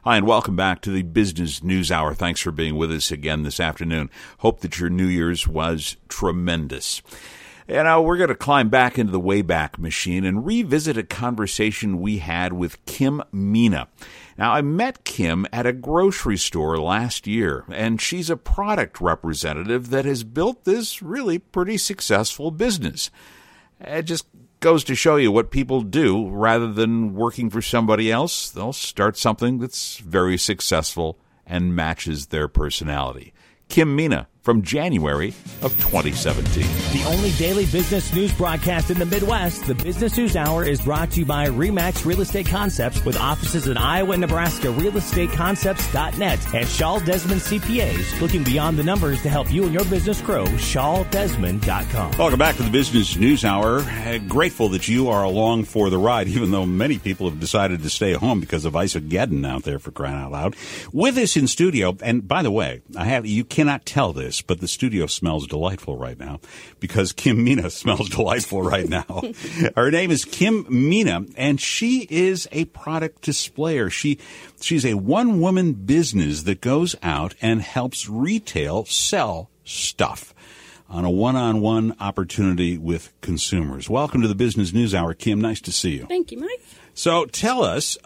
Hi, and welcome back to the Business News Hour. Thanks for being with us again this afternoon. Hope that your New Year's was tremendous. And now we're going to climb back into the Wayback Machine and revisit a conversation we had with Kim Mina. Now, I met Kim at a grocery store last year, and she's a product representative that has built this really pretty successful business. It just goes to show you what people do. Rather than working for somebody else, they'll start something that's very successful and matches their personality. Kim Mina from January of 2017. The only daily business news broadcast in the Midwest, the Business News Hour is brought to you by RE/MAX Real Estate Concepts with offices in Iowa and Nebraska, realestateconcepts.net, and Shaw Desmond CPAs, looking beyond the numbers to help you and your business grow, shawdesmond.com. Welcome back to the Business News Hour. Grateful that you are along for the ride, even though many people have decided to stay home because of Isogeddon out there, for crying out loud. With us in studio, and by the way, you cannot tell this, but the studio smells delightful right now because Kim Mina smells delightful right now. Her name is Kim Mina, and she is a product displayer. She's a one-woman business that goes out and helps retail sell stuff on a one-on-one opportunity with consumers. Welcome to the Business News Hour, Kim. Nice to see you. Thank you, Mike. So tell us,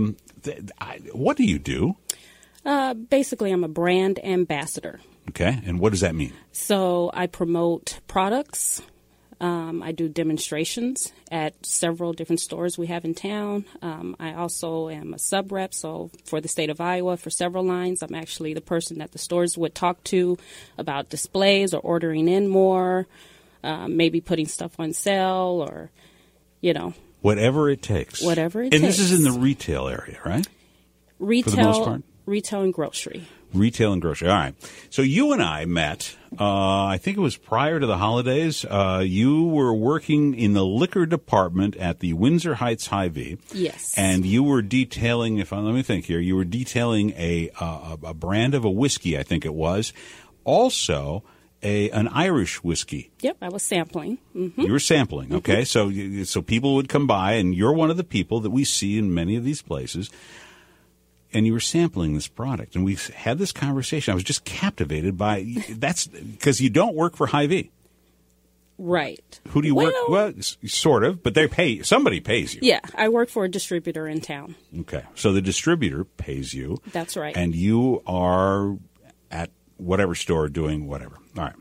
what do you do? Basically, I'm a brand ambassador. Okay, and what does that mean? So I promote products. I do demonstrations at several different stores we have in town. I also am a sub-rep, so for the state of Iowa, for several lines, I'm actually the person that the stores would talk to about displays or ordering in more, maybe putting stuff on sale or, Whatever it takes. Whatever it takes. And this is in the retail area, right? Retail, for the most part? Retail and grocery. Retail and grocery. All right. So you and I met, I think it was prior to the holidays. You were working in the liquor department at the Windsor Heights Hy-Vee. Yes. And you were detailing, let me think here, you were detailing a brand of a whiskey, I think it was. Also, an Irish whiskey. Yep, I was sampling. Mm-hmm. You were sampling, okay? Mm-hmm. So people would come by, and you're one of the people that we see in many of these places. And you were sampling this product, and we had this conversation. I was just captivated by that's because you don't work for Hy-Vee, right? Who do you work? Well, sort of, but somebody pays you. Yeah, I work for a distributor in town. Okay, so the distributor pays you. That's right. And you are at whatever store doing whatever. All right.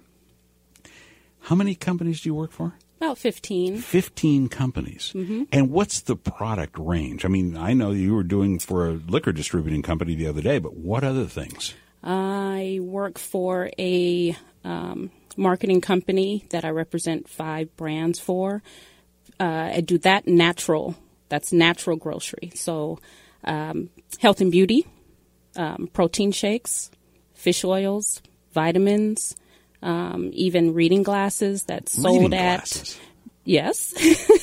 How many companies do you work for? About 15. 15 companies. Mm-hmm. And what's the product range? I mean, I know you were doing for a liquor distributing company the other day, but what other things? I work for a marketing company that I represent 5 brands for. I do that natural. That's natural grocery. So health and beauty, protein shakes, fish oils, vitamins, even reading glasses that's sold at, yes.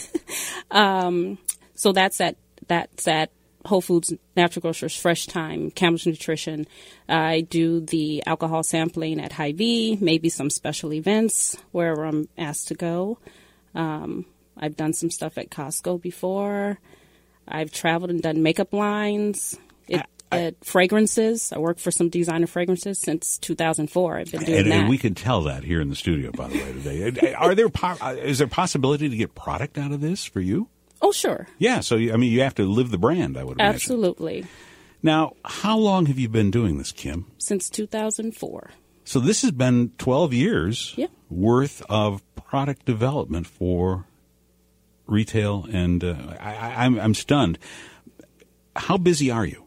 So that's at Whole Foods, Natural Grocers, Fresh Time, Campbell's Nutrition. I do the alcohol sampling at Hy-Vee, maybe some special events wherever I'm asked to go. I've done some stuff at Costco before. I've traveled and done makeup lines. Fragrances. I work for some designer fragrances since 2004. I've been doing that. And we can tell that here in the studio, by the way, today. Is there possibility to get product out of this for you? Oh, sure. Yeah. So, you have to live the brand, I would imagine. Absolutely. Now, how long have you been doing this, Kim? Since 2004. So this has been 12 years worth of product development for retail, and I'm stunned. How busy are you?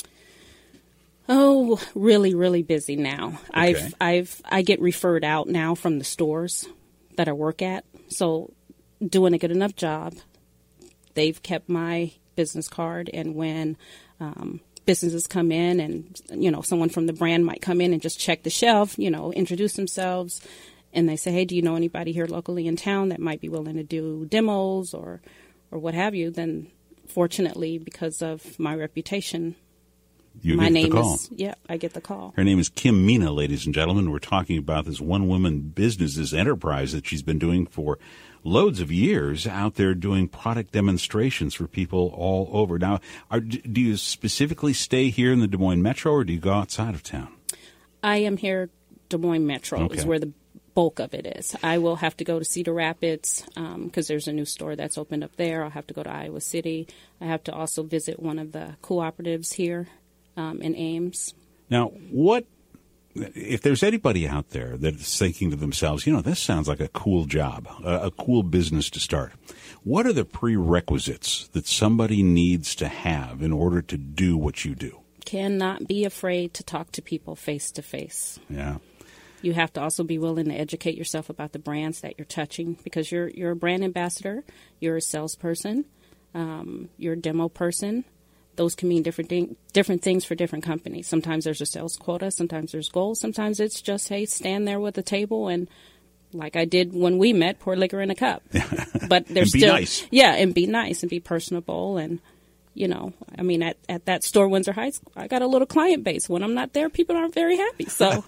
Oh, really, really busy now. Okay. I get referred out now from the stores that I work at. So doing a good enough job, they've kept my business card. And when businesses come in and, someone from the brand might come in and just check the shelf, introduce themselves. And they say, hey, do you know anybody here locally in town that might be willing to do demos or what have you? Then fortunately, because of my reputation, You My get name the call. I get the call. Her name is Kim Mina, ladies and gentlemen. We're talking about this one-woman business, this enterprise that she's been doing for loads of years out there doing product demonstrations for people all over. Now, do you specifically stay here in the Des Moines Metro, or do you go outside of town? I am here, Des Moines Metro is where the bulk of it is. I will have to go to Cedar Rapids because there's a new store that's opened up there. I'll have to go to Iowa City. I have to also visit one of the cooperatives here in Ames. Now, if there's anybody out there that's thinking to themselves, this sounds like a cool job, a cool business to start, what are the prerequisites that somebody needs to have in order to do what you do? Cannot be afraid to talk to people face to face. Yeah. You have to also be willing to educate yourself about the brands that you're touching, because you're a brand ambassador, you're a salesperson, you're a demo person. Those can mean different things for different companies. Sometimes there's a sales quota, sometimes there's goals, sometimes it's just, hey, stand there with a table and, like I did when we met, pour liquor in a cup. But there's and be still nice. Yeah, and be nice and be personable. And I mean, at that store, Windsor Heights, I got a little client base. When I'm not there, people aren't very happy. So.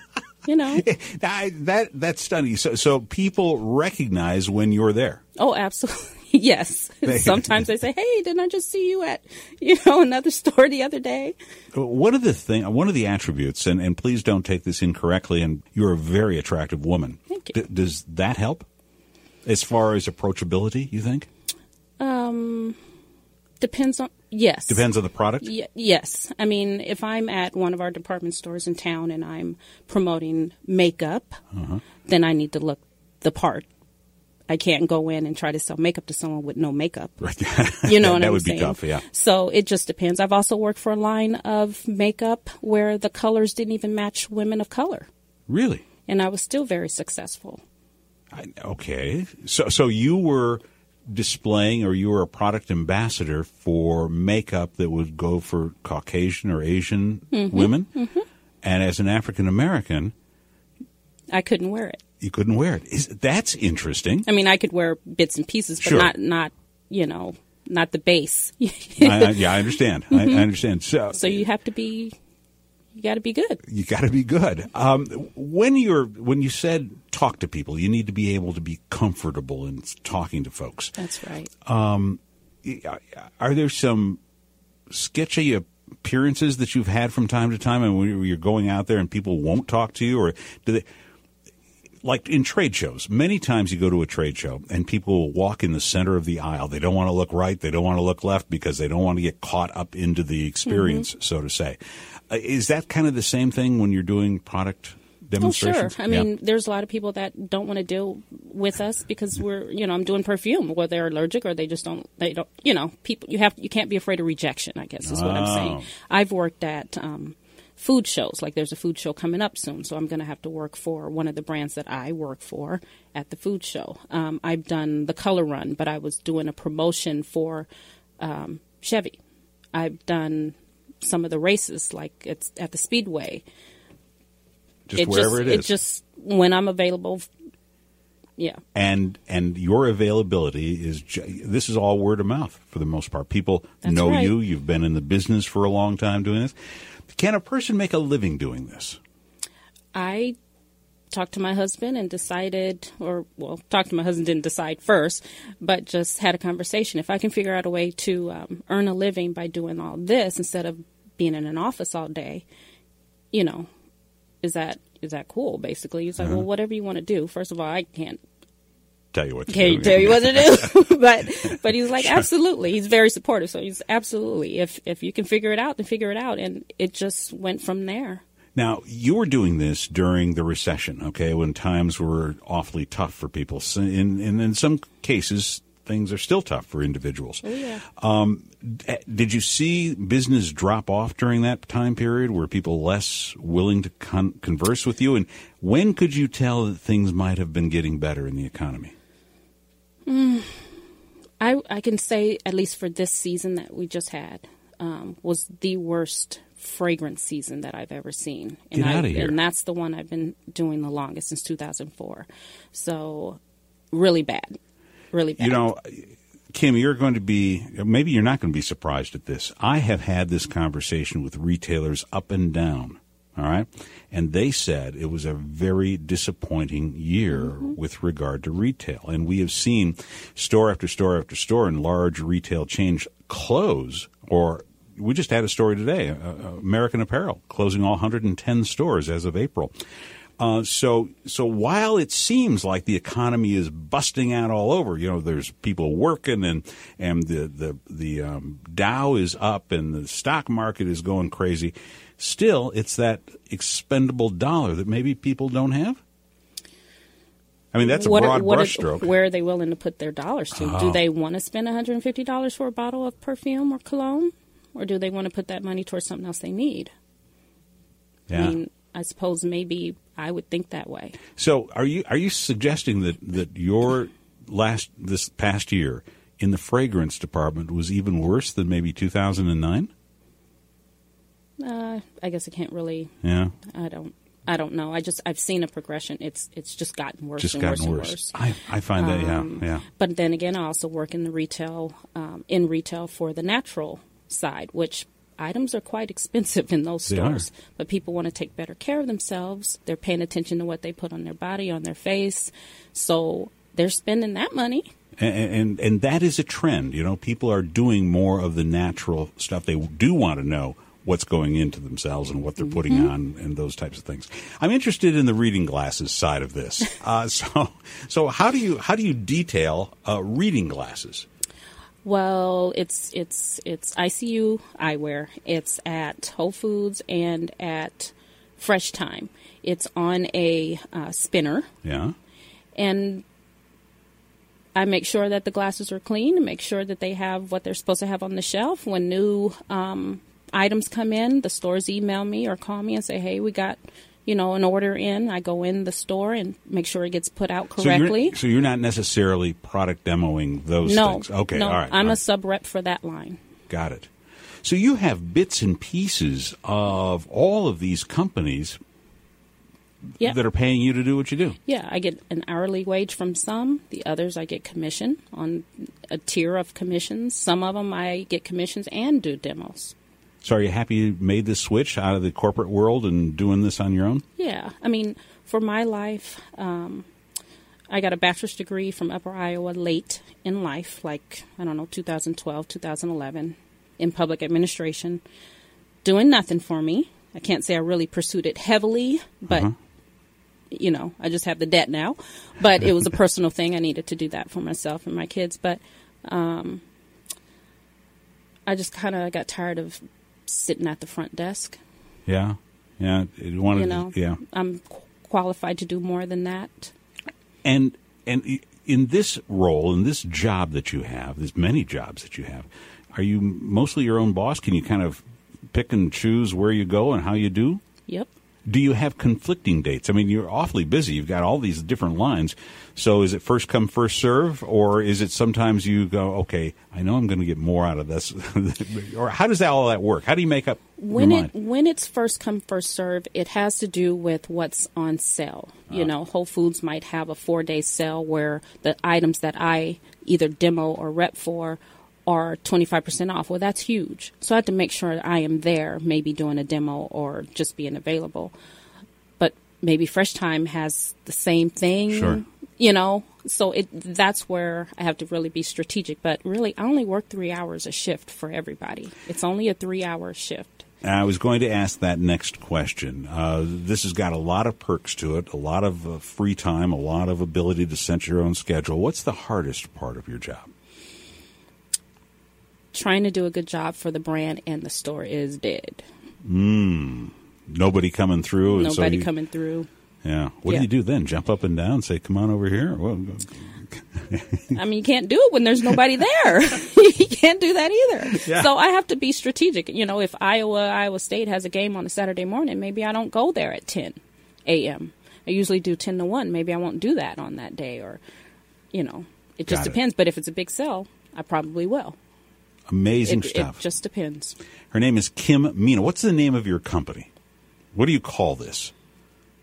That's stunning. So people recognize when you're there. Oh, absolutely. Yes. Sometimes they say, hey, didn't I just see you at, another store the other day? One of the attributes, and please don't take this incorrectly, and you're a very attractive woman. Thank you. Does that help as far as approachability, you think? Depends on, yes. Depends on the product? Yes. I mean, if I'm at one of our department stores in town and I'm promoting makeup, then I need to look the part. I can't go in and try to sell makeup to someone with no makeup. Right. You know what I'm saying? That would be tough, yeah. So it just depends. I've also worked for a line of makeup where the colors didn't even match women of color. Really? And I was still very successful. Okay. So you were displaying, or you were a product ambassador for makeup that would go for Caucasian or Asian women? Mm-hmm. And as an African American, I couldn't wear it. You couldn't wear it. That's interesting. I mean, I could wear bits and pieces, but sure. not the base. I understand. I understand. So you got to be good. You got to be good. When you said talk to people, you need to be able to be comfortable in talking to folks. That's right. Are there some sketchy appearances that you've had from time to time, and when you're going out there and people won't talk to you, or do they? Like in trade shows, many times you go to a trade show and people will walk in the center of the aisle. They don't want to look right. They don't want to look left because they don't want to get caught up into the experience, so to say. Is that kind of the same thing when you're doing product demonstrations? Oh, sure. I mean, there's a lot of people that don't want to deal with us because I'm doing perfume, whether they're allergic or they don't, people, you can't be afraid of rejection, I guess is what I'm saying. I've worked at, food shows, like there's a food show coming up soon, so I'm going to have to work for one of the brands that I work for at the food show. I've done the color run, but I was doing a promotion for Chevy. I've done some of the races, like it's at the Speedway. Wherever it is. It's just when I'm available. Yeah. And your availability this is all word of mouth for the most part. People know right. you. You've been in the business for a long time doing this. Can a person make a living doing this? I talked to my husband and decided, talked to my husband, didn't decide first, but just had a conversation. If I can figure out a way to earn a living by doing all this instead of being in an office all day, is that cool, basically? He's like, well, whatever you want to do. First of all, I can't tell you what to do. Tell you what to do. but he's like, absolutely. He's very supportive. So he's absolutely. If you can figure it out, then figure it out. And it just went from there. Now, you were doing this during the recession, okay, when times were awfully tough for people. And in some cases, things are still tough for individuals. Oh, yeah. Did you see business drop off during that time period? Were people less willing to converse with you? And when could you tell that things might have been getting better in the economy? I can say, at least for this season that we just had, was the worst fragrance season that I've ever seen. Get out of here. And that's the one I've been doing the longest, since 2004. So really bad. Really bad. Kim, maybe you're not going to be surprised at this. I have had this conversation with retailers up and down, all right? And they said it was a very disappointing year with regard to retail. And we have seen store after store after store and large retail chains close, or we just had a story today, American Apparel closing all 110 stores as of April. So while it seems like the economy is busting out all over, there's people working and the Dow is up and the stock market is going crazy, still it's that expendable dollar that maybe people don't have. I mean, that's a broad brushstroke. Where are they willing to put their dollars to? Oh. Do they want to spend $150 for a bottle of perfume or cologne? Or do they want to put that money towards something else they need? Yeah. I mean, I suppose maybe I would think that way. So are you suggesting that your this past year in the fragrance department was even worse than maybe 2009? I guess I can't really. Yeah. I don't know. I've seen a progression. It's just gotten worse and worse. I find that yeah. But then again, I also work in the retail for the natural side, which items are quite expensive in those stores, but people want to take better care of themselves. They're paying attention to what they put on their body, on their face, so they're spending that money. And that is a trend. People are doing more of the natural stuff. They do want to know what's going into themselves and what they're putting on and those types of things. I'm interested in the reading glasses side of this. So how do you detail reading glasses? Well, it's ICU eyewear. It's at Whole Foods and at Fresh Time. It's on a spinner. Yeah. And I make sure that the glasses are clean and make sure that they have what they're supposed to have on the shelf. When new items come in, the stores email me or call me and say, hey, we got an order in. I go in the store and make sure it gets put out correctly. So you're not necessarily product demoing those things? Okay, no, all right. I'm a sub-rep for that line. Got it. So you have bits and pieces of all of these companies that are paying you to do what you do. Yeah, I get an hourly wage from some. The others I get commission on a tier of commissions. Some of them I get commissions and do demos. So are you happy you made this switch out of the corporate world and doing this on your own? Yeah. I mean, for my life, I got a bachelor's degree from Upper Iowa late in life, 2012, 2011, in public administration, doing nothing for me. I can't say I really pursued it heavily, but, I just have the debt now. But it was a personal thing. I needed to do that for myself and my kids. But I just kind of got tired of sitting at the front desk. Yeah. I'm qualified to do more than that. And in this role, in this job that you have, there's many jobs that you have, are you mostly your own boss? Can you kind of pick and choose where you go and how you do? Yep. Do you have conflicting dates? I mean, you're awfully busy. You've got all these different lines. So is it first come, first serve? Or is it sometimes you go, okay, I know I'm going to get more out of this? Or how does all that work? How do you make up your mind? When it's first come, first serve, it has to do with what's on sale. Whole Foods might have a 4-day sale where the items that I either demo or rep for are 25% off. Well, that's huge. So I have to make sure I am there, maybe doing a demo or just being available. But maybe Fresh Time has the same thing, sure. So that's where I have to really be strategic. But really, I only work 3 hours a shift for everybody. It's only a 3-hour shift. I was going to ask that next question. This has got a lot of perks to it, a lot of free time, a lot of ability to set your own schedule. What's the hardest part of your job? Trying to do a good job for the brand and the store is dead. Nobody coming through. Nobody coming through. Yeah. What do you do then? Jump up and down and say, come on over here? Well, I mean, you can't do it when there's nobody there. You can't do that either. Yeah. So I have to be strategic. If Iowa State has a game on a Saturday morning, maybe I don't go there at 10 a.m. I usually do 10 to 1. Maybe I won't do that on that day or, it just depends. But if it's a big sale, I probably will. Amazing stuff. It just depends. Her name is Kim Mina. What's the name of your company? What do you call this?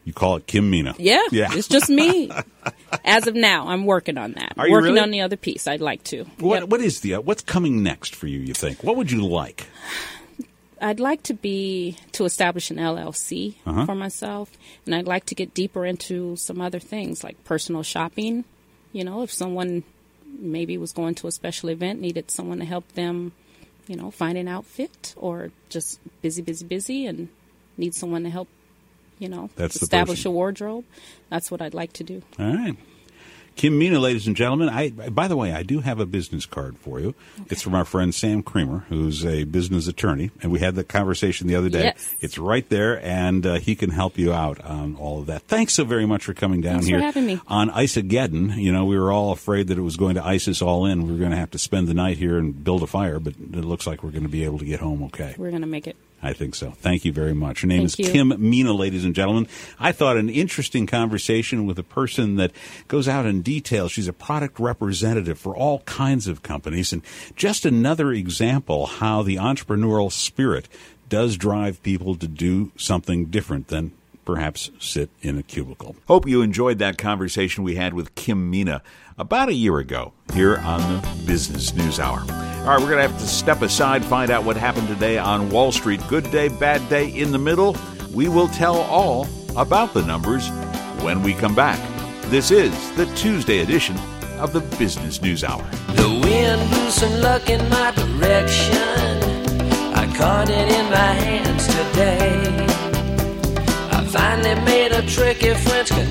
You call it Kim Mina. Yeah, it's just me. As of now, I'm working on that. Are you working really? on the other piece. I'd like to. What is what's coming next for you think? What would you like? I'd like to establish an LLC for myself, and I'd like to get deeper into some other things like personal shopping. You know, if someone maybe was going to a special event, needed someone to help them, you know, find an outfit, or just busy, and need someone to help, you know, establish a wardrobe. That's what I'd like to do. All right. Kim Mina, ladies and gentlemen. By the way, I do have a business card for you. Okay. It's from our friend Sam Creamer, who's a business attorney, and we had the conversation the other day. Yes. It's right there, and he can help you out on all of that. Thanks so very much for coming down Thanks here for having me. on Ice-Ageddon. You know, we were all afraid that it was going to ice us all in. We were going to have to spend the night here and build a fire, but it looks like we're going to be able to get home okay. We're going to make it. I think so. Thank you very much. Her name is you. Kim Mina, ladies and gentlemen. I thought an interesting conversation with a person that goes out in detail. She's a product representative for all kinds of companies, and just another example how the entrepreneurial spirit does drive people to do something different than perhaps sit in a cubicle. Hope you enjoyed that conversation we had with Kim Mina about a year ago here on the Business News Hour. All right, we're going to have to step aside, find out what happened today on Wall Street. Good day, bad day, in the middle. We will tell all about the numbers when we come back. This is the Tuesday edition of the Business News Hour. The wind blew some luck in my direction. I caught it in my hands today. I finally made a tricky French connection.